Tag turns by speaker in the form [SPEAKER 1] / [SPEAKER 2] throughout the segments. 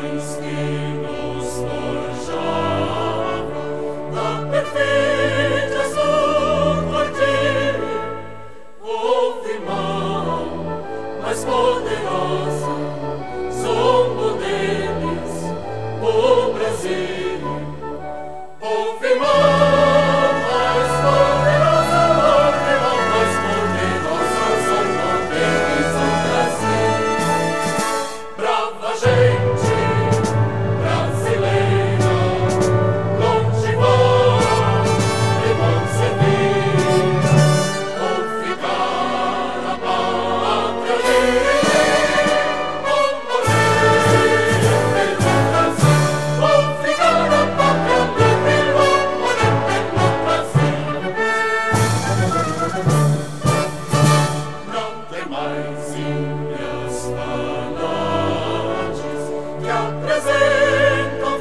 [SPEAKER 1] nações que nos forjavam da perfeita sua houve mão mais poderosa, zombo deles, o Brasil. Houve mão mais poderosa, houve mão mais poderosa, zombo deles, o Brasil. Brava gente brasileira, longe vós de bom servir, ou ficar a pátria livre, ou morrer pelo Brasil, ou ficar a pátria livre, ou morrer pelo Brasil. Não tem mais ímpias falanges que apresentam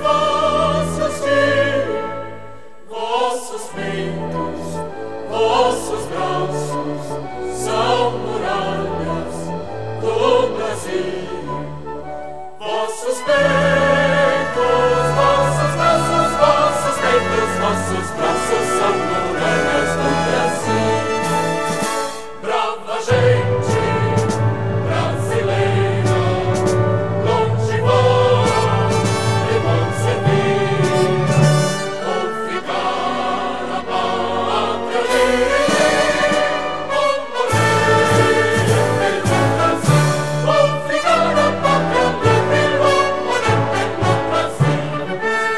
[SPEAKER 1] vossos peitos, vossos braços são muralhas do Brasil. Vossos peitos, vossos braços são muralhas do Brasil. Brava gente brasileira, longe vós de bom servir, ou ficar a pátria livre, ou morrer pelo Brasil, ou ficar a pátria livre, ou morrer pelo Brasil.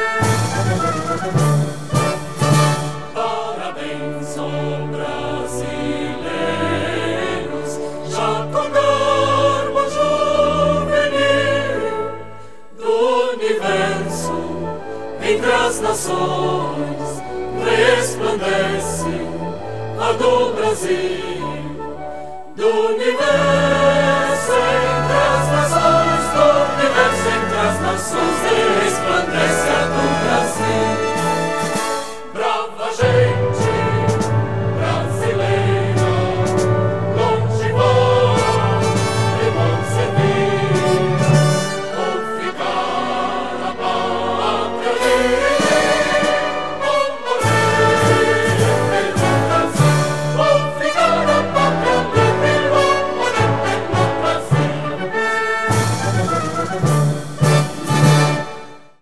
[SPEAKER 1] Parabéns, ó brasileiros, já com garbo juvenil do universo, entre as nações resplandece a do Brasil. Do universo entre as nações, do universo entre as nações